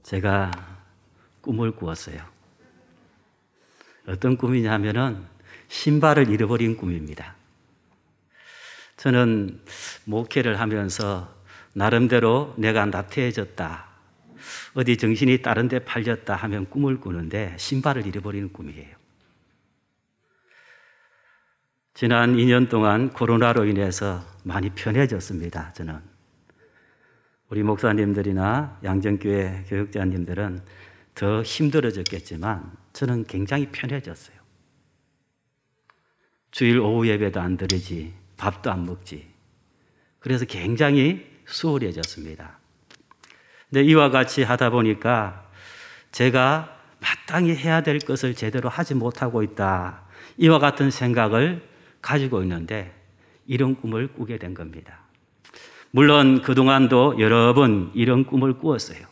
제가 꿈을 꾸었어요. 어떤 꿈이냐면은 신발을 잃어버린 꿈입니다. 저는 목회를 하면서 나름대로 내가 나태해졌다, 어디 정신이 다른 데 팔렸다 하면 꿈을 꾸는데 신발을 잃어버리는 꿈이에요. 지난 2년 동안 코로나로 인해서 많이 편해졌습니다. 저는 우리 목사님들이나 양정교회 교육자님들은 더 힘들어졌겠지만 저는 굉장히 편해졌어요. 주일 오후 예배도 안 드리지, 밥도 안 먹지. 그래서 굉장히 수월해졌습니다. 근데 이와 같이 하다 보니까 제가 마땅히 해야 될 것을 제대로 하지 못하고 있다, 이와 같은 생각을 가지고 있는데 이런 꿈을 꾸게 된 겁니다. 물론 그동안도 여러 번 이런 꿈을 꾸었어요.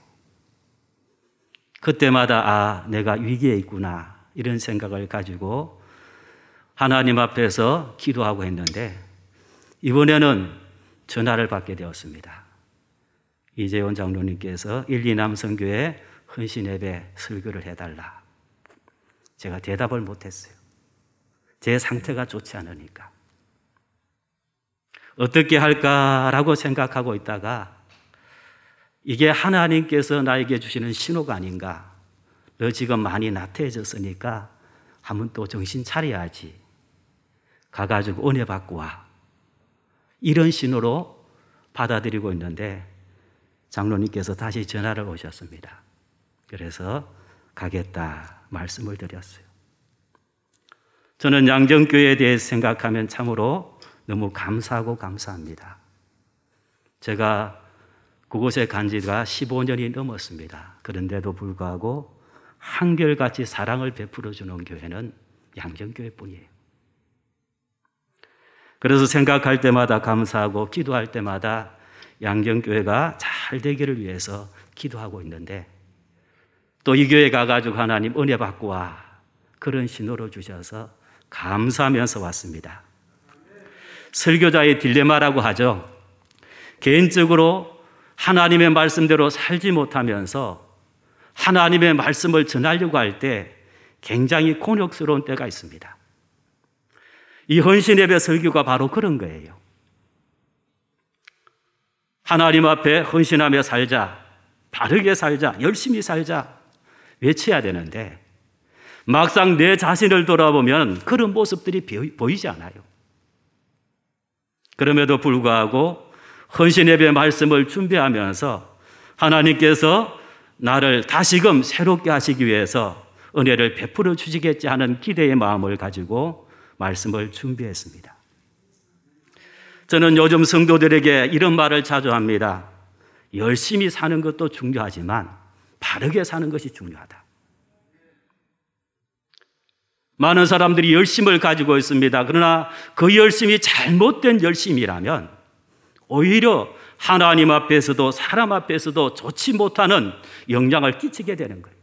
그때마다 내가 위기에 있구나, 이런 생각을 가지고 하나님 앞에서 기도하고 했는데 이번에는 전화를 받게 되었습니다. 이재원 장로님께서 1,2남 선교회 헌신예배 설교를 해달라. 제가 대답을 못했어요. 제 상태가 좋지 않으니까. 어떻게 할까라고 생각하고 있다가 이게 하나님께서 나에게 주시는 신호가 아닌가. 너 지금 많이 나태해졌으니까 한번 또 정신 차려야지. 가가지고 은혜 받고 와. 이런 신호로 받아들이고 있는데 장로님께서 다시 전화를 오셨습니다. 그래서 가겠다 말씀을 드렸어요. 저는 양정교회에 대해 생각하면 참으로 너무 감사하고 감사합니다. 제가 그곳에 간 지가 15년이 넘었습니다. 그런데도 불구하고 한결같이 사랑을 베풀어주는 교회는 양정교회뿐이에요. 그래서 생각할 때마다 감사하고 기도할 때마다 양정교회가 잘 되기를 위해서 기도하고 있는데 또 이 교회 가가지고 하나님 은혜 받고 와, 그런 신호를 주셔서 감사하면서 왔습니다. 설교자의 딜레마라고 하죠. 개인적으로 하나님의 말씀대로 살지 못하면서 하나님의 말씀을 전하려고 할 때 굉장히 곤욕스러운 때가 있습니다. 이 헌신예배 설교가 바로 그런 거예요. 하나님 앞에 헌신하며 살자, 바르게 살자, 열심히 살자 외쳐야 되는데 막상 내 자신을 돌아보면 그런 모습들이 보이지 않아요. 그럼에도 불구하고 헌신예배 말씀을 준비하면서 하나님께서 나를 다시금 새롭게 하시기 위해서 은혜를 베풀어 주시겠지 하는 기대의 마음을 가지고 말씀을 준비했습니다. 저는 요즘 성도들에게 이런 말을 자주 합니다. 열심히 사는 것도 중요하지만 바르게 사는 것이 중요하다. 많은 사람들이 열심을 가지고 있습니다. 그러나 그 열심이 잘못된 열심이라면 오히려 하나님 앞에서도 사람 앞에서도 좋지 못하는 영향을 끼치게 되는 거예요.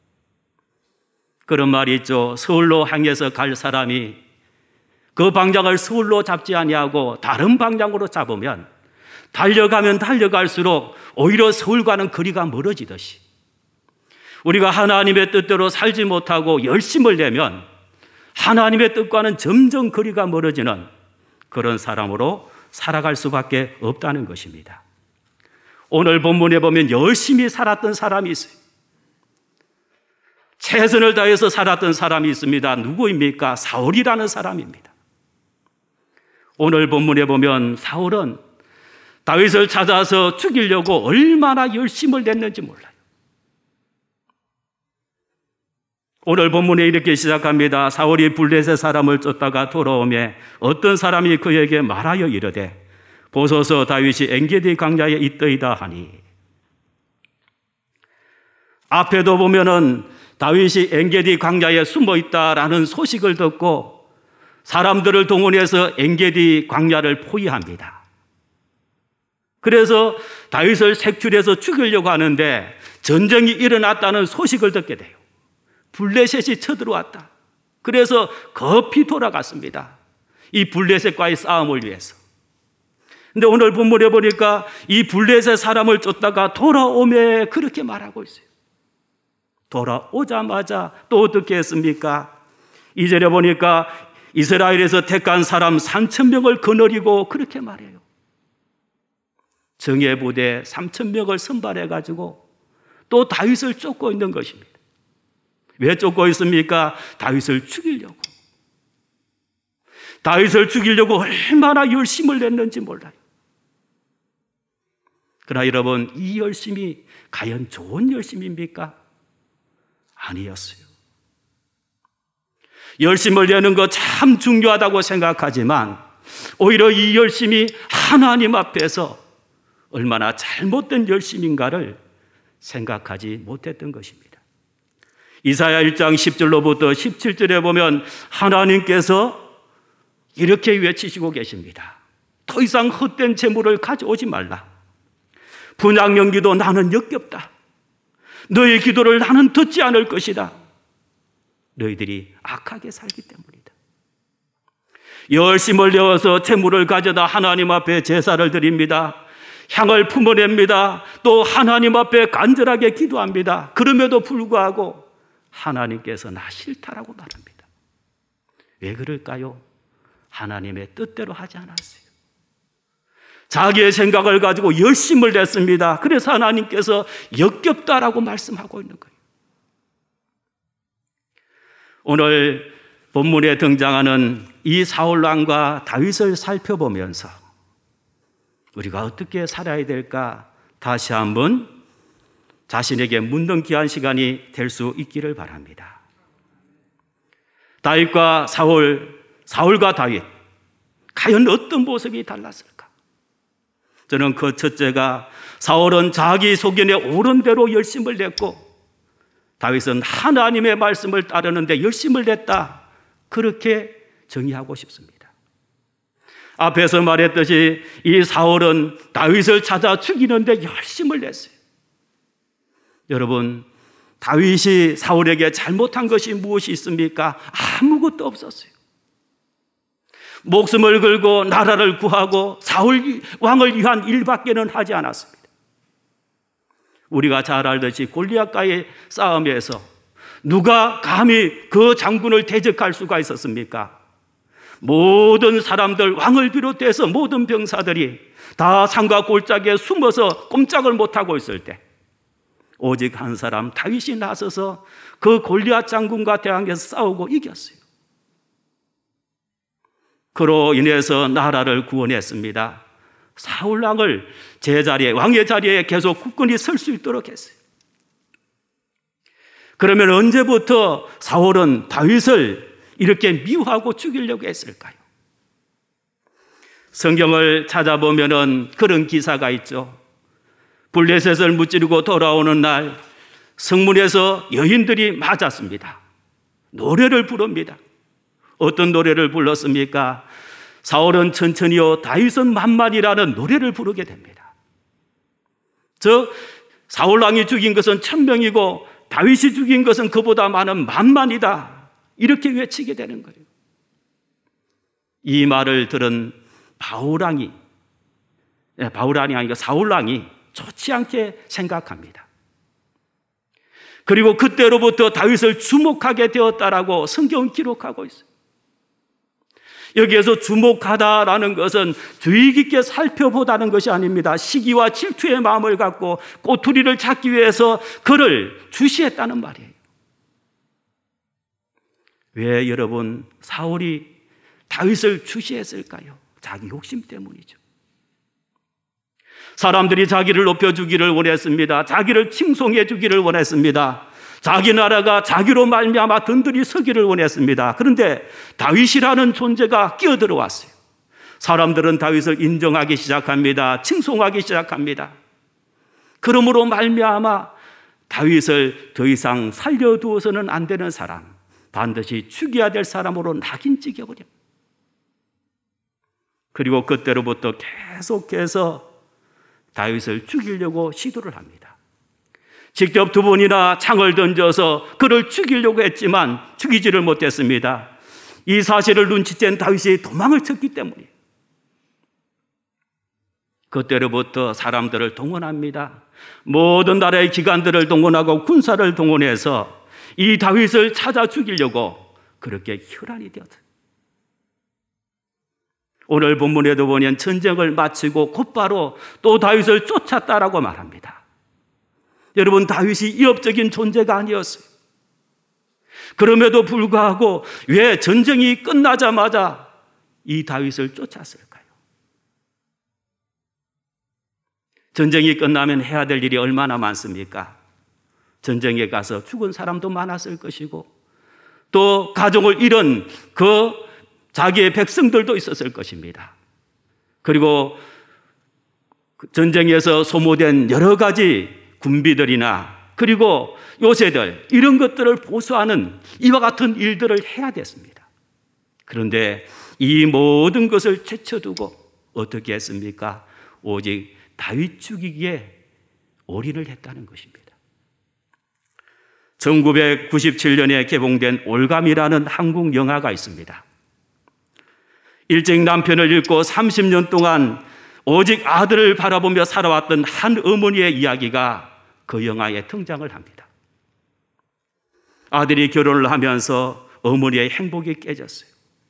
그런 말이 있죠. 서울로 향해서 갈 사람이 그 방향을 서울로 잡지 아니하고 다른 방향으로 잡으면 달려가면 달려갈수록 오히려 서울과는 거리가 멀어지듯이 우리가 하나님의 뜻대로 살지 못하고 열심을 내면 하나님의 뜻과는 점점 거리가 멀어지는 그런 사람으로 살아갈 수밖에 없다는 것입니다. 오늘 본문에 보면 열심히 살았던 사람이 있어요. 최선을 다해서 살았던 사람이 있습니다. 누구입니까? 사울이라는 사람입니다. 오늘 본문에 보면 사울은 다윗을 찾아서 죽이려고 얼마나 열심을 냈는지 몰라요. 오늘 본문에 이렇게 시작합니다. 사울이 블레셋 사람을 쫓다가 돌아오매 어떤 사람이 그에게 말하여 이르되 보소서 다윗이 엔게디 광야에 있더이다 하니. 앞에도 보면은 다윗이 엔게디 광야에 숨어 있다라는 소식을 듣고 사람들을 동원해서 엔게디 광야를 포위합니다. 그래서 다윗을 색출해서 죽이려고 하는데 전쟁이 일어났다는 소식을 듣게 돼요. 블레셋이 쳐들어왔다. 그래서 급히 돌아갔습니다. 이 블레셋과의 싸움을 위해서. 근데 오늘 본문에 보니까 이 블레셋 사람을 쫓다가 돌아오매 그렇게 말하고 있어요. 돌아오자마자 또 어떻게 했습니까? 2절에 보니까 이스라엘에서 택한 사람 3,000명을 거느리고 그렇게 말해요. 정예부대 3,000명을 선발해가지고 또 다윗을 쫓고 있는 것입니다. 왜 쫓고 있습니까? 다윗을 죽이려고. 다윗을 죽이려고 얼마나 열심을 냈는지 몰라요. 그러나 여러분, 이 열심이 과연 좋은 열심입니까? 아니었어요. 열심을 내는 거 참 중요하다고 생각하지만 오히려 이 열심이 하나님 앞에서 얼마나 잘못된 열심인가를 생각하지 못했던 것입니다. 이사야 1장 10절로부터 17절에 보면 하나님께서 이렇게 외치시고 계십니다. 더 이상 헛된 재물을 가져오지 말라. 분향령 기도 나는 역겹다. 너의 기도를 나는 듣지 않을 것이다. 너희들이 악하게 살기 때문이다. 열심을 내어서 재물을 가져다 하나님 앞에 제사를 드립니다. 향을 품어냅니다. 또 하나님 앞에 간절하게 기도합니다. 그럼에도 불구하고 하나님께서 나 싫다라고 말합니다. 왜 그럴까요? 하나님의 뜻대로 하지 않았어요. 자기의 생각을 가지고 열심을 냈습니다. 그래서 하나님께서 역겹다라고 말씀하고 있는 거예요. 오늘 본문에 등장하는 이 사울왕과 다윗을 살펴보면서 우리가 어떻게 살아야 될까 다시 한번 자신에게 묻는 귀한 시간이 될 수 있기를 바랍니다. 다윗과 사울과 다윗, 과연 어떤 모습이 달랐을까? 저는 그 첫째가 사울은 자기 소견에 옳은 대로 열심을 냈고 다윗은 하나님의 말씀을 따르는데 열심을 냈다. 그렇게 정의하고 싶습니다. 앞에서 말했듯이 이 사울은 다윗을 찾아 죽이는데 열심을 냈어요. 여러분, 다윗이 사울에게 잘못한 것이 무엇이 있습니까? 아무것도 없었어요. 목숨을 걸고 나라를 구하고 사울 왕을 위한 일밖에는 하지 않았습니다. 우리가 잘 알듯이 골리앗과의 싸움에서 누가 감히 그 장군을 대적할 수가 있었습니까? 모든 사람들, 왕을 비롯해서 모든 병사들이 다 산과 골짜기에 숨어서 꼼짝을 못하고 있을 때 오직 한 사람 다윗이 나서서 그 골리앗 장군과 대항해서 싸우고 이겼어요. 그로 인해서 나라를 구원했습니다. 사울 왕을 제자리에, 왕의 자리에 계속 굳건히 설 수 있도록 했어요. 그러면 언제부터 사울은 다윗을 이렇게 미워하고 죽이려고 했을까요? 성경을 찾아보면 그런 기사가 있죠. 블레셋을 무찌르고 돌아오는 날 성문에서 여인들이 맞았습니다. 노래를 부릅니다. 어떤 노래를 불렀습니까? 사울은 천천히요 다윗은 만만이라는 노래를 부르게 됩니다. 사울왕이 죽인 것은 1,000명이고 다윗이 죽인 것은 그보다 많은 만만이다. 이렇게 외치게 되는 거예요. 이 말을 들은 바울왕이 아니라 사울왕이 좋지 않게 생각합니다. 그리고 그때로부터 다윗을 주목하게 되었다라고 성경은 기록하고 있어요. 여기에서 주목하다라는 것은 주의 깊게 살펴보다는 것이 아닙니다. 시기와 질투의 마음을 갖고 꼬투리를 잡기 위해서 그를 주시했다는 말이에요. 왜 여러분 사울이 다윗을 주시했을까요? 자기 욕심 때문이죠. 사람들이 자기를 높여주기를 원했습니다. 자기를 칭송해 주기를 원했습니다. 자기 나라가 자기로 말미암아 든든히 서기를 원했습니다. 그런데 다윗이라는 존재가 끼어들어왔어요. 사람들은 다윗을 인정하기 시작합니다. 칭송하기 시작합니다. 그러므로 말미암아 다윗을 더 이상 살려두어서는 안 되는 사람, 반드시 죽여야 될 사람으로 낙인 찍어버려요. 그리고 그때로부터 계속해서 다윗을 죽이려고 시도를 합니다. 직접 2번이나 창을 던져서 그를 죽이려고 했지만 죽이지를 못했습니다. 이 사실을 눈치챈 다윗이 도망을 쳤기 때문이에요. 그때로부터 사람들을 동원합니다. 모든 나라의 기관들을 동원하고 군사를 동원해서 이 다윗을 찾아 죽이려고 그렇게 혈안이 되었어요. 오늘 본문에도 보면 전쟁을 마치고 곧바로 또 다윗을 쫓았다라고 말합니다. 여러분, 다윗이 위협적인 존재가 아니었어요. 그럼에도 불구하고 왜 전쟁이 끝나자마자 이 다윗을 쫓았을까요? 전쟁이 끝나면 해야 될 일이 얼마나 많습니까? 전쟁에 가서 죽은 사람도 많았을 것이고 또 가족을 잃은 그 자기의 백성들도 있었을 것입니다. 그리고 전쟁에서 소모된 여러 가지 군비들이나 그리고 요새들 이런 것들을 보수하는 이와 같은 일들을 해야 됐습니다. 그런데 이 모든 것을 제쳐두고 어떻게 했습니까? 오직 다윗 죽이기에 올인을 했다는 것입니다. 1997년에 개봉된 올감이라는 한국 영화가 있습니다. 일찍 남편을 잃고 30년 동안 오직 아들을 바라보며 살아왔던 한 어머니의 이야기가 그 영화에 등장을 합니다. 아들이 결혼을 하면서 어머니의 행복이 깨졌어요.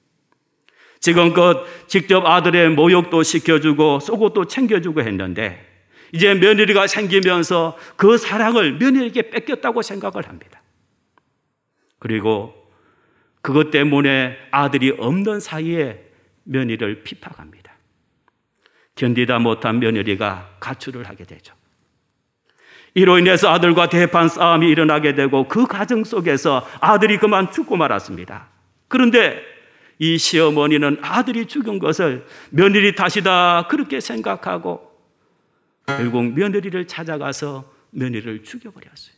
지금껏 직접 아들의 모욕도 시켜주고 속옷도 챙겨주고 했는데 이제 며느리가 생기면서 그 사랑을 며느리에게 뺏겼다고 생각을 합니다. 그리고 그것 때문에 아들이 없는 사이에 며느리를 핍박합니다. 견디다 못한 며느리가 가출을 하게 되죠. 이로 인해서 아들과 대판 싸움이 일어나게 되고 그 가정 속에서 아들이 그만 죽고 말았습니다. 그런데 이 시어머니는 아들이 죽은 것을 며느리 탓이다 그렇게 생각하고 결국 며느리를 찾아가서 며느리를 죽여버렸어요.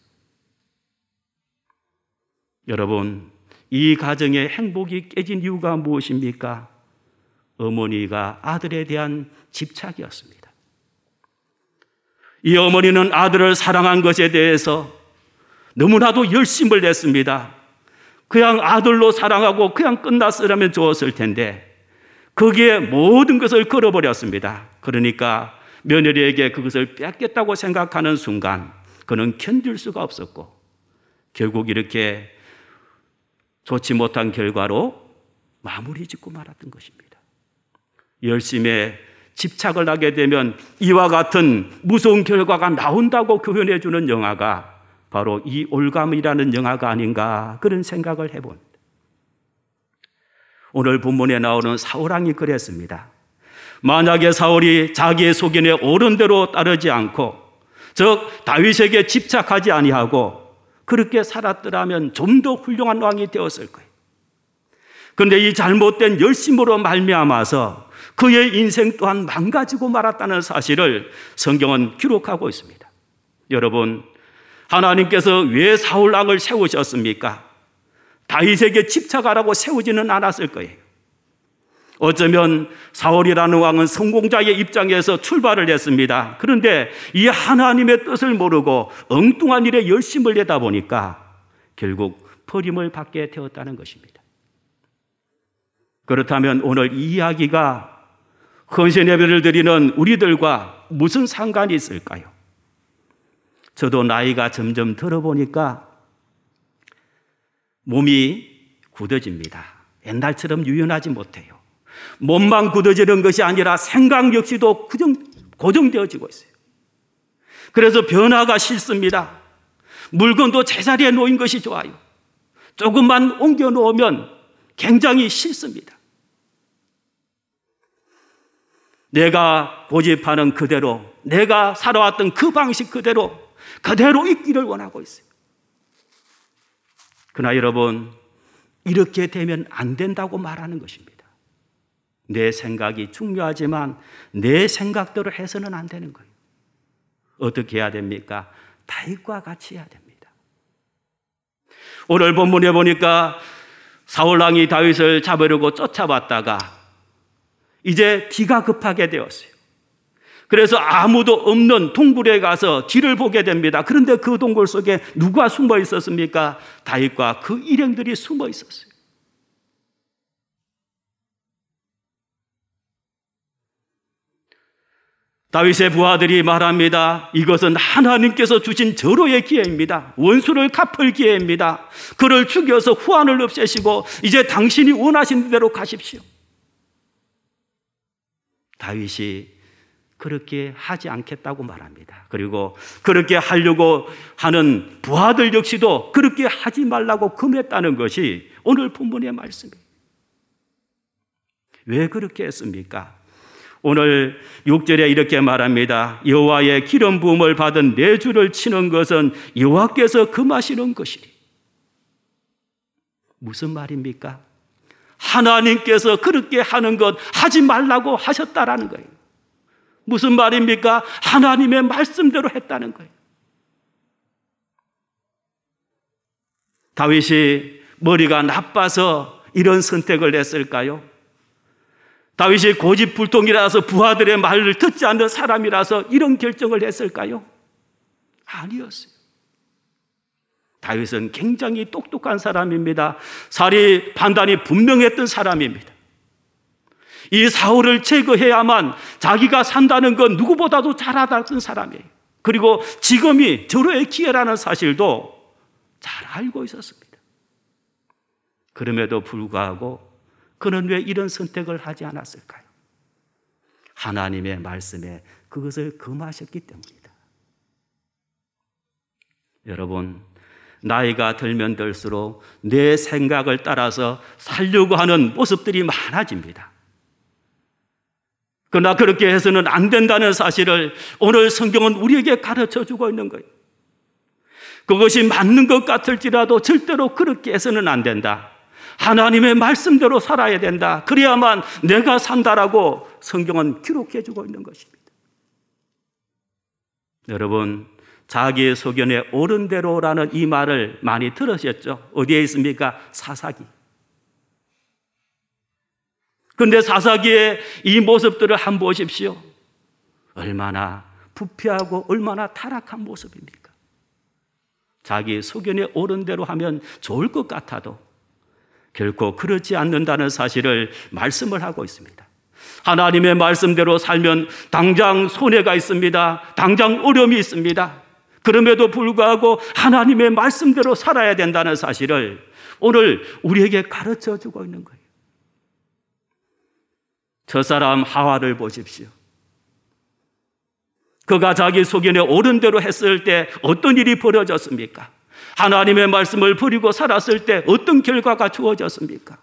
여러분, 이 가정의 행복이 깨진 이유가 무엇입니까? 어머니가 아들에 대한 집착이었습니다. 이 어머니는 아들을 사랑한 것에 대해서 너무나도 열심을 냈습니다. 그냥 아들로 사랑하고 그냥 끝났으라면 좋았을 텐데 거기에 모든 것을 걸어버렸습니다. 그러니까 며느리에게 그것을 뺏겠다고 생각하는 순간 그는 견딜 수가 없었고 결국 이렇게 좋지 못한 결과로 마무리 짓고 말았던 것입니다. 열심에 집착을 하게 되면 이와 같은 무서운 결과가 나온다고 교훈해 주는 영화가 바로 이 올감이라는 영화가 아닌가 그런 생각을 해봅니다. 오늘 본문에 나오는 사울왕이 그랬습니다. 만약에 사울이 자기의 소견에 옳은 대로 따르지 않고 즉 다윗에게 집착하지 아니하고 그렇게 살았더라면 좀 더 훌륭한 왕이 되었을 거예요. 그런데 이 잘못된 열심으로 말미암아서 그의 인생 또한 망가지고 말았다는 사실을 성경은 기록하고 있습니다. 여러분, 하나님께서 왜 사울왕을 세우셨습니까? 다윗에게 집착하라고 세우지는 않았을 거예요. 어쩌면 사울이라는 왕은 성공자의 입장에서 출발을 했습니다. 그런데 이 하나님의 뜻을 모르고 엉뚱한 일에 열심을 내다 보니까 결국 버림을 받게 되었다는 것입니다. 그렇다면 오늘 이 이야기가 헌신 예배를 드리는 우리들과 무슨 상관이 있을까요? 저도 나이가 점점 들어보니까 몸이 굳어집니다. 옛날처럼 유연하지 못해요. 몸만 굳어지는 것이 아니라 생각 역시도 고정되어지고 있어요. 그래서 변화가 싫습니다. 물건도 제자리에 놓인 것이 좋아요. 조금만 옮겨 놓으면 굉장히 싫습니다. 내가 고집하는 그대로, 내가 살아왔던 그 방식 그대로 있기를 원하고 있어요. 그러나 여러분, 이렇게 되면 안 된다고 말하는 것입니다. 내 생각이 중요하지만 내 생각대로 해서는 안 되는 거예요. 어떻게 해야 됩니까? 다윗과 같이 해야 됩니다. 오늘 본문에 보니까 사울왕이 다윗을 잡으려고 쫓아왔다가 이제 기가 급하게 되었어요. 그래서 아무도 없는 동굴에 가서 뒤를 보게 됩니다. 그런데 그 동굴 속에 누가 숨어 있었습니까? 다윗과 그 일행들이 숨어 있었어요. 다윗의 부하들이 말합니다. 이것은 하나님께서 주신 절호의 기회입니다. 원수를 갚을 기회입니다. 그를 죽여서 후환을 없애시고 이제 당신이 원하신 대로 가십시오. 다윗이 그렇게 하지 않겠다고 말합니다. 그리고 그렇게 하려고 하는 부하들 역시도 그렇게 하지 말라고 금했다는 것이 오늘 본문의 말씀이에요. 왜 그렇게 했습니까? 오늘 6절에 이렇게 말합니다. 여호와의 기름 부음을 받은 내 주를 치는 것은 여호와께서 금하시는 것이니. 무슨 말입니까? 하나님께서 그렇게 하는 것 하지 말라고 하셨다라는 거예요. 무슨 말입니까? 하나님의 말씀대로 했다는 거예요. 다윗이 머리가 나빠서 이런 선택을 했을까요? 다윗이 고집불통이라서 부하들의 말을 듣지 않는 사람이라서 이런 결정을 했을까요? 아니었어요. 다윗은 굉장히 똑똑한 사람입니다. 사리 판단이 분명했던 사람입니다. 이 사울을 제거해야만 자기가 산다는 건 누구보다도 잘 알았던 사람이에요. 그리고 지금이 절호의 기회라는 사실도 잘 알고 있었습니다. 그럼에도 불구하고 그는 왜 이런 선택을 하지 않았을까요? 하나님의 말씀에 그것을 금하셨기 때문이다. 여러분, 나이가 들면 들수록 내 생각을 따라서 살려고 하는 모습들이 많아집니다. 그러나 그렇게 해서는 안 된다는 사실을 오늘 성경은 우리에게 가르쳐주고 있는 거예요. 그것이 맞는 것 같을지라도 절대로 그렇게 해서는 안 된다. 하나님의 말씀대로 살아야 된다. 그래야만 내가 산다라고 성경은 기록해주고 있는 것입니다. 여러분, 자기의 소견에 옳은 대로라는 이 말을 많이 들으셨죠? 어디에 있습니까? 사사기. 그런데 사사기의 이 모습들을 한번 보십시오. 얼마나 부패하고 얼마나 타락한 모습입니까? 자기 소견에 옳은 대로 하면 좋을 것 같아도 결코 그렇지 않는다는 사실을 말씀을 하고 있습니다. 하나님의 말씀대로 살면 당장 손해가 있습니다. 당장 어려움이 있습니다. 그럼에도 불구하고 하나님의 말씀대로 살아야 된다는 사실을 오늘 우리에게 가르쳐 주고 있는 거예요. 첫사람 하와를 보십시오. 그가 자기 소견에 옳은 대로 했을 때 어떤 일이 벌어졌습니까? 하나님의 말씀을 버리고 살았을 때 어떤 결과가 주어졌습니까?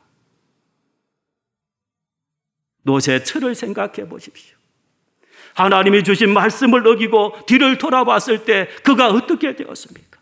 노새 철을 생각해 보십시오. 하나님이 주신 말씀을 어기고 뒤를 돌아봤을 때 그가 어떻게 되었습니까?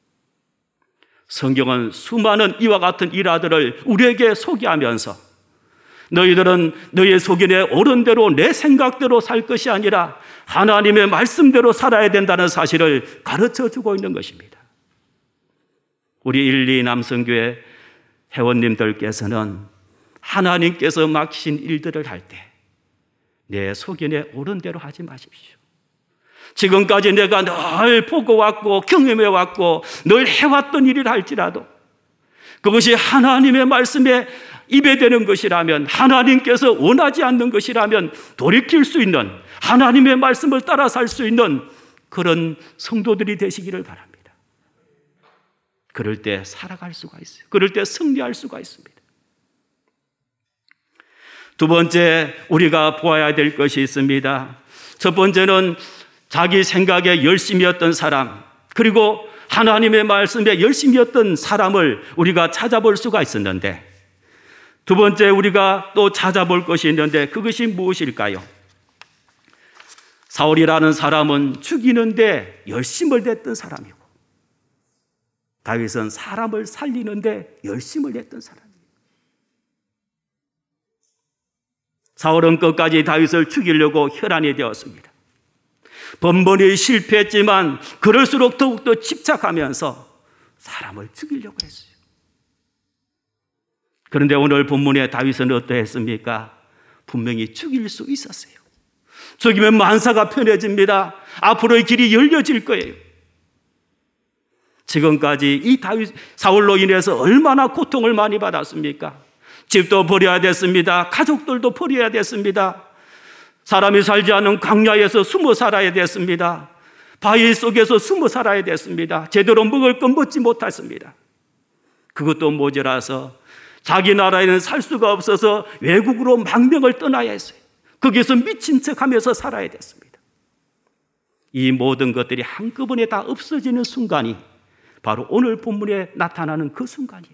성경은 수많은 이와 같은 일화들을 우리에게 소개하면서 너희들은 너희의 소견에 옳은 대로 내 생각대로 살 것이 아니라 하나님의 말씀대로 살아야 된다는 사실을 가르쳐주고 있는 것입니다. 우리 1, 2 남성교회 회원님들께서는 하나님께서 맡기신 일들을 할 때 내 소견에 옳은 대로 하지 마십시오. 지금까지 내가 늘 보고 왔고 경험해 왔고 늘 해왔던 일이라 할지라도 그것이 하나님의 말씀에 입에 대는 것이라면, 하나님께서 원하지 않는 것이라면 돌이킬 수 있는, 하나님의 말씀을 따라 살 수 있는 그런 성도들이 되시기를 바랍니다. 그럴 때 살아갈 수가 있어요. 그럴 때 승리할 수가 있습니다. 두 번째, 우리가 보아야 될 것이 있습니다. 첫 번째는 자기 생각에 열심이었던 사람, 그리고 하나님의 말씀에 열심이었던 사람을 우리가 찾아볼 수가 있었는데, 두 번째 우리가 또 찾아볼 것이 있는데 그것이 무엇일까요? 사울이라는 사람은 죽이는데 열심을 냈던 사람이고, 다윗은 사람을 살리는데 열심을 냈던 사람이에요. 사울은 끝까지 다윗을 죽이려고 혈안이 되었습니다. 번번이 실패했지만 그럴수록 더욱더 집착하면서 사람을 죽이려고 했어요. 그런데 오늘 본문에 다윗은 어떠했습니까? 분명히 죽일 수 있었어요. 죽이면 만사가 편해집니다. 앞으로의 길이 열려질 거예요. 지금까지 이 다윗 사울로 인해서 얼마나 고통을 많이 받았습니까? 집도 버려야 됐습니다. 가족들도 버려야 됐습니다. 사람이 살지 않는 광야에서 숨어 살아야 됐습니다. 바위 속에서 숨어 살아야 됐습니다. 제대로 먹을 것 먹지 못했습니다. 그것도 모자라서 자기 나라에는 살 수가 없어서 외국으로 망명을 떠나야 했어요. 거기서 미친 척하면서 살아야 됐습니다. 이 모든 것들이 한꺼번에 다 없어지는 순간이 바로 오늘 본문에 나타나는 그 순간이에요.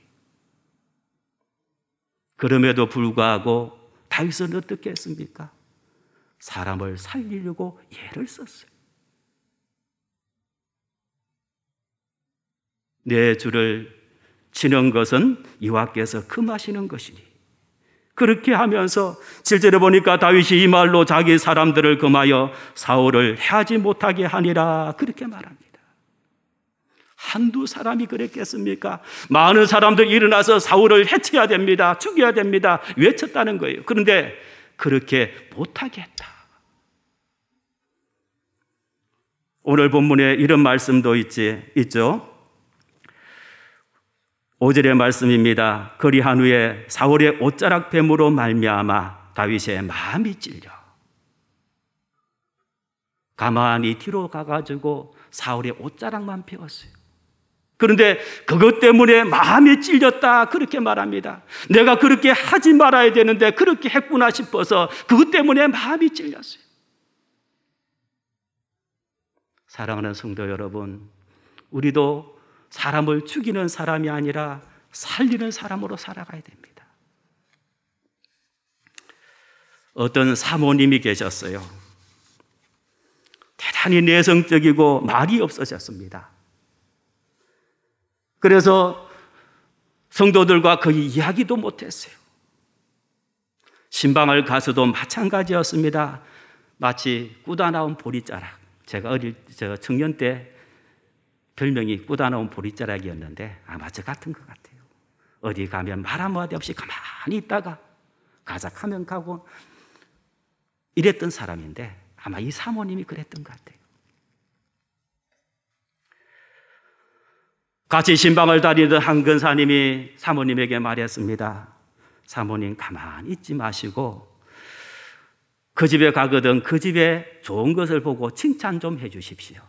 그럼에도 불구하고 다윗은 어떻게 했습니까? 사람을 살리려고 예를 썼어요. 내 주를 치는 것은 여호와께서 금하시는 것이니, 그렇게 하면서 7절에 보니까 다윗이 이 말로 자기 사람들을 금하여 사울을 해하지 못하게 하니라, 그렇게 말합니다. 한두 사람이 그랬겠습니까? 많은 사람들이 일어나서 사울을 해쳐야 됩니다, 죽여야 됩니다 외쳤다는 거예요. 그런데 그렇게 못하게 했다. 오늘 본문에 이런 말씀도 있죠. 5절의 말씀입니다. 그리한 후에 사울의 옷자락 뱀으로 말미암아 다윗의 마음이 찔려 가만히 뒤로 가가지고 사울의 옷자락만 베었어요. 그런데 그것 때문에 마음이 찔렸다, 그렇게 말합니다. 내가 그렇게 하지 말아야 되는데 그렇게 했구나 싶어서 그것 때문에 마음이 찔렸어요. 사랑하는 성도 여러분, 우리도 사람을 죽이는 사람이 아니라 살리는 사람으로 살아가야 됩니다. 어떤 사모님이 계셨어요. 대단히 내성적이고 말이 없어졌습니다. 그래서 성도들과 거의 이야기도 못했어요. 신방을 가서도 마찬가지였습니다. 마치 꾸다 나온 보리자락. 제가 청년 때 별명이 꾸다 나온 보리자락이었는데 아마 저 같은 것 같아요. 어디 가면 말 한마디 없이 가만히 있다가 가작하면 가고 이랬던 사람인데 아마 이 사모님이 그랬던 것 같아요. 같이 신방을 다니던 한 근사님이 사모님에게 말했습니다. 사모님, 가만히 있지 마시고 그 집에 가거든 그 집에 좋은 것을 보고 칭찬 좀 해 주십시오.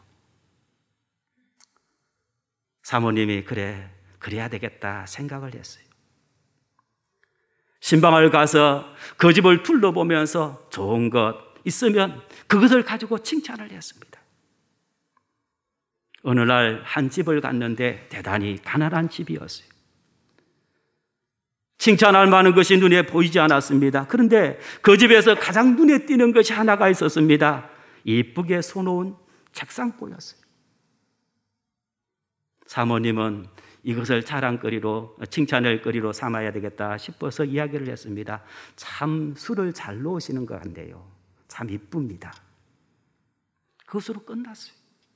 사모님이 그래야 되겠다 생각을 했어요. 신방을 가서 그 집을 둘러보면서 좋은 것 있으면 그것을 가지고 칭찬을 했습니다. 어느 날 한 집을 갔는데 대단히 가난한 집이었어요. 칭찬할 만한 것이 눈에 보이지 않았습니다. 그런데 그 집에서 가장 눈에 띄는 것이 하나가 있었습니다. 이쁘게 서놓은 책상보였어요. 사모님은 이것을 자랑거리로, 칭찬할 거리로 삼아야 되겠다 싶어서 이야기를 했습니다. 참 술을 잘 놓으시는 것 같네요. 참 이쁩니다. 그것으로 끝났어요.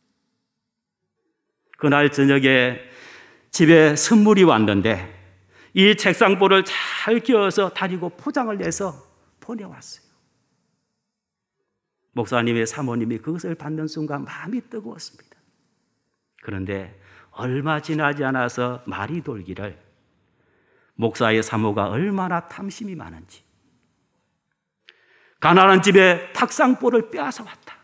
그날 저녁에 집에 선물이 왔는데 이 책상보를 잘 끼워서 다리고 포장을 해서 보내왔어요. 목사님의 사모님이 그것을 받는 순간 마음이 뜨거웠습니다. 그런데 얼마 지나지 않아서 말이 돌기를 목사의 사모가 얼마나 탐심이 많은지 가난한 집에 탁상보를 빼앗아 왔다.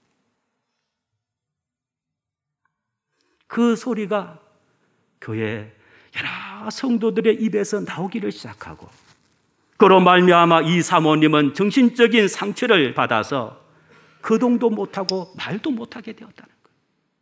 그 소리가 교회 여러 성도들의 입에서 나오기를 시작하고 그로 말미암아 이 사모님은 정신적인 상처를 받아서 거동도 못하고 말도 못하게 되었다는 거예요.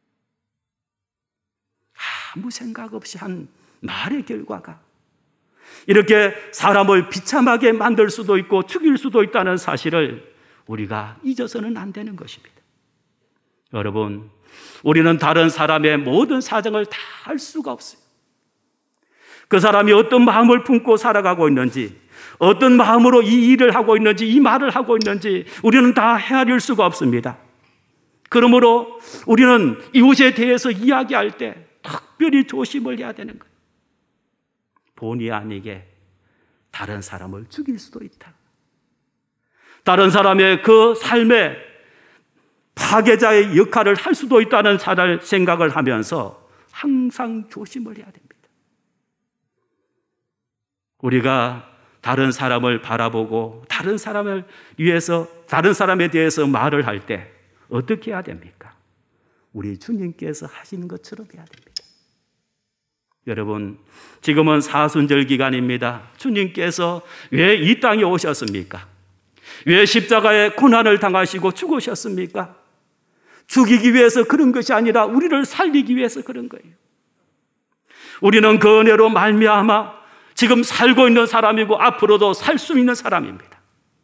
아무 생각 없이 한 말의 결과가 이렇게 사람을 비참하게 만들 수도 있고 죽일 수도 있다는 사실을 우리가 잊어서는 안 되는 것입니다. 여러분, 우리는 다른 사람의 모든 사정을 다 알 수가 없어요. 그 사람이 어떤 마음을 품고 살아가고 있는지, 어떤 마음으로 이 일을 하고 있는지, 이 말을 하고 있는지 우리는 다 헤아릴 수가 없습니다. 그러므로 우리는 이웃에 대해서 이야기할 때 특별히 조심을 해야 되는 거예요. 본의 아니게 다른 사람을 죽일 수도 있다. 다른 사람의 그 삶에 파괴자의 역할을 할 수도 있다는 생각을 하면서 항상 조심을 해야 됩니다. 우리가 다른 사람을 바라보고 다른 사람을 위해서, 다른 사람에 대해서 말을 할 때 어떻게 해야 됩니까? 우리 주님께서 하시는 것처럼 해야 됩니다. 여러분, 지금은 사순절 기간입니다. 주님께서 왜 이 땅에 오셨습니까? 왜 십자가의 고난을 당하시고 죽으셨습니까? 죽이기 위해서 그런 것이 아니라 우리를 살리기 위해서 그런 거예요. 우리는 그 은혜로 말미암아 지금 살고 있는 사람이고 앞으로도 살 수 있는 사람입니다.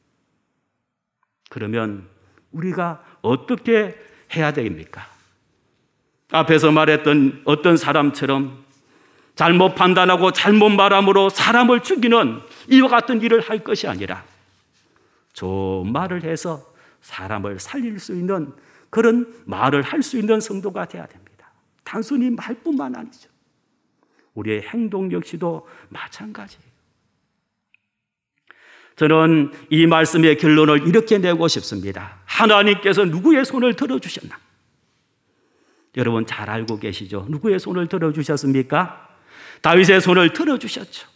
그러면 우리가 어떻게 해야 됩니까? 앞에서 말했던 어떤 사람처럼 잘못 판단하고 잘못 말함으로 사람을 죽이는 이와 같은 일을 할 것이 아니라 좋은 말을 해서 사람을 살릴 수 있는 그런 말을 할 수 있는 성도가 되어야 됩니다. 단순히 말뿐만 아니죠. 우리의 행동 역시도 마찬가지예요. 저는 이 말씀의 결론을 이렇게 내고 싶습니다. 하나님께서 누구의 손을 들어주셨나? 여러분 잘 알고 계시죠? 누구의 손을 들어주셨습니까? 다윗의 손을 들어주셨죠.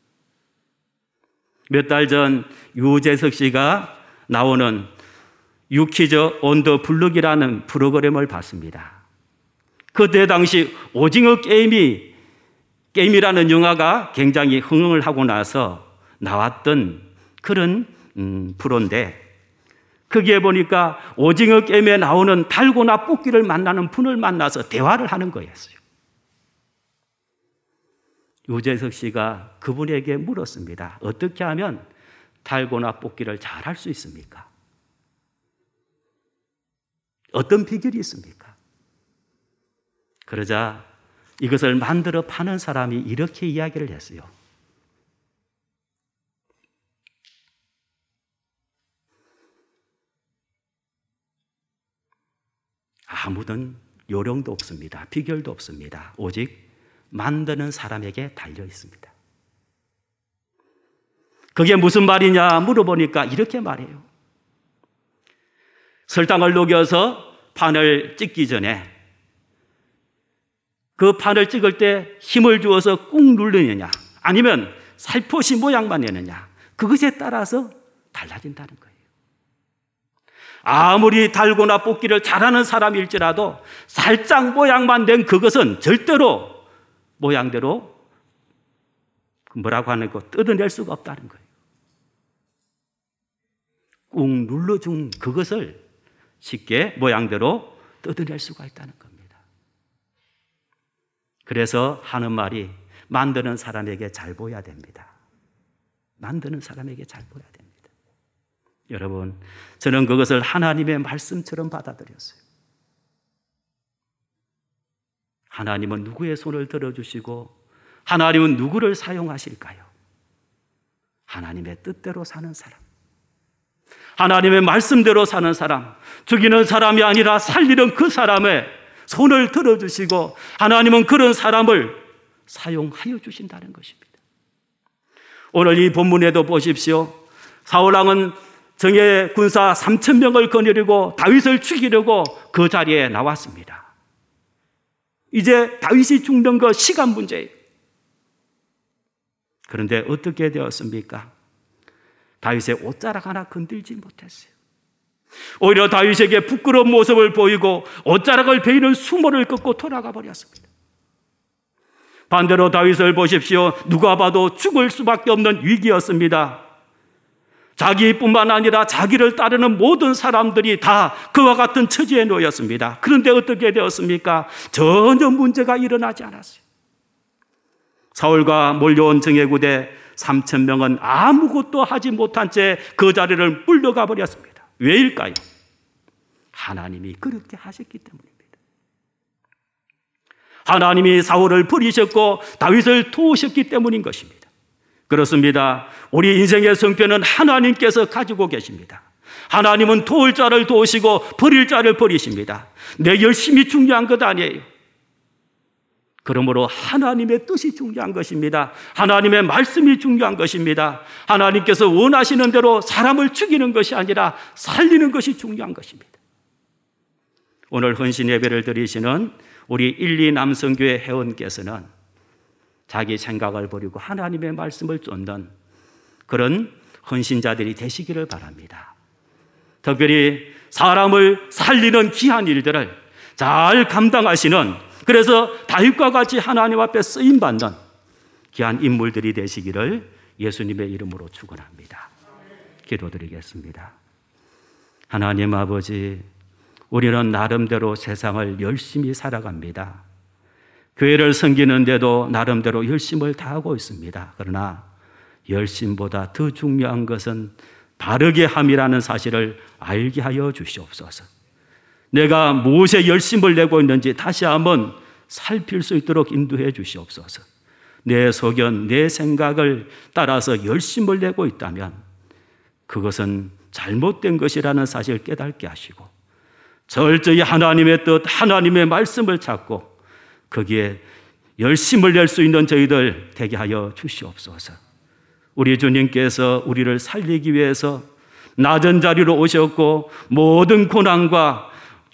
몇 달 전 유재석 씨가 나오는 유퀴즈 온 더 블럭이라는 프로그램을 봤습니다. 그때 당시 오징어 게임이라는 영화가 굉장히 흥행을 하고 나서 나왔던 그런 프로인데, 거기에 보니까 오징어 게임에 나오는 달고나 뽑기를 만나는 분을 만나서 대화를 하는 거였어요. 유재석 씨가 그분에게 물었습니다. 어떻게 하면 달고나 뽑기를 잘할 수 있습니까? 어떤 비결이 있습니까? 그러자 이것을 만들어 파는 사람이 이렇게 이야기를 했어요. 아무런 요령도 없습니다. 비결도 없습니다. 오직 만드는 사람에게 달려 있습니다. 그게 무슨 말이냐 물어보니까 이렇게 말해요. 설탕을 녹여서 판을 찍기 전에 그 판을 찍을 때 힘을 주어서 꾹 누르느냐 아니면 살포시 모양만 내느냐, 그것에 따라서 달라진다는 거예요. 아무리 달고나 뽑기를 잘하는 사람일지라도 살짝 모양만 낸 그것은 절대로 모양대로 뭐라고 하는 거 뜯어낼 수가 없다는 거예요. 꾹 눌러준 그것을 쉽게 모양대로 뜯어낼 수가 있다는 겁니다. 그래서 하는 말이 만드는 사람에게 잘 보여야 됩니다. 만드는 사람에게 잘 보여야 됩니다. 여러분, 저는 그것을 하나님의 말씀처럼 받아들였어요. 하나님은 누구의 손을 들어주시고 하나님은 누구를 사용하실까요? 하나님의 뜻대로 사는 사람, 하나님의 말씀대로 사는 사람, 죽이는 사람이 아니라 살리는 그 사람의 손을 들어주시고 하나님은 그런 사람을 사용하여 주신다는 것입니다. 오늘 이 본문에도 보십시오. 사울왕은 정예 군사 3,000명을 거느리고 다윗을 죽이려고 그 자리에 나왔습니다. 이제 다윗이 죽는 거 시간 문제예요. 그런데 어떻게 되었습니까? 다윗의 옷자락 하나 건들지 못했어요. 오히려 다윗에게 부끄러운 모습을 보이고 옷자락을 베이는 수모를 꺾고 돌아가 버렸습니다. 반대로 다윗을 보십시오. 누가 봐도 죽을 수밖에 없는 위기였습니다. 자기뿐만 아니라 자기를 따르는 모든 사람들이 다 그와 같은 처지에 놓였습니다. 그런데 어떻게 되었습니까? 전혀 문제가 일어나지 않았어요. 사울과 몰려온 정예부대 3,000명은 아무것도 하지 못한 채 그 자리를 물러가 버렸습니다. 왜일까요? 하나님이 그렇게 하셨기 때문입니다. 하나님이 사울을 버리셨고 다윗을 도우셨기 때문인 것입니다. 그렇습니다. 우리 인생의 성패는 하나님께서 가지고 계십니다. 하나님은 도울 자를 도우시고 버릴 자를 버리십니다. 내 열심이 중요한 것 아니에요. 그러므로 하나님의 뜻이 중요한 것입니다. 하나님의 말씀이 중요한 것입니다. 하나님께서 원하시는 대로 사람을 죽이는 것이 아니라 살리는 것이 중요한 것입니다. 오늘 헌신 예배를 드리시는 우리 1, 2 남성교회 회원께서는 자기 생각을 버리고 하나님의 말씀을 쫓는 그런 헌신자들이 되시기를 바랍니다. 특별히 사람을 살리는 귀한 일들을 잘 감당하시는, 그래서 다윗과 같이 하나님 앞에 쓰임받는 귀한 인물들이 되시기를 예수님의 이름으로 축원합니다. 기도드리겠습니다. 하나님 아버지, 우리는 나름대로 세상을 열심히 살아갑니다. 교회를 섬기는데도 나름대로 열심을 다하고 있습니다. 그러나 열심보다 더 중요한 것은 바르게 함이라는 사실을 알게 하여 주시옵소서. 내가 무엇에 열심을 내고 있는지 다시 한번 살필 수 있도록 인도해 주시옵소서. 내 소견, 내 생각을 따라서 열심을 내고 있다면 그것은 잘못된 것이라는 사실을 깨닫게 하시고, 철저히 하나님의 뜻, 하나님의 말씀을 찾고 거기에 열심을 낼 수 있는 저희들 되게 하여 주시옵소서. 우리 주님께서 우리를 살리기 위해서 낮은 자리로 오셨고 모든 고난과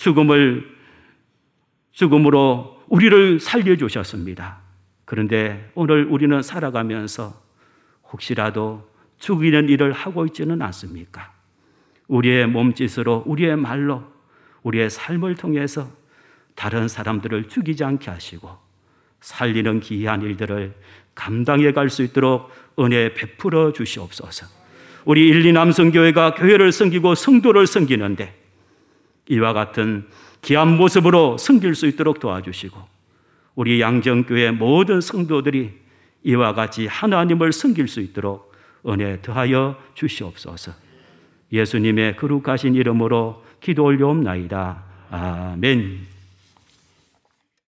죽음으로 우리를 살려주셨습니다. 그런데 오늘 우리는 살아가면서 혹시라도 죽이는 일을 하고 있지는 않습니까? 우리의 몸짓으로, 우리의 말로, 우리의 삶을 통해서 다른 사람들을 죽이지 않게 하시고 살리는 기이한 일들을 감당해 갈 수 있도록 은혜 베풀어 주시옵소서. 우리 일리남성교회가 교회를 섬기고 성도를 섬기는데 이와 같은 귀한 모습으로 섬길 수 있도록 도와주시고, 우리 양정교회 모든 성도들이 이와 같이 하나님을 섬길 수 있도록 은혜 더하여 주시옵소서. 예수님의 거룩하신 이름으로 기도 올려옵나이다. 아멘.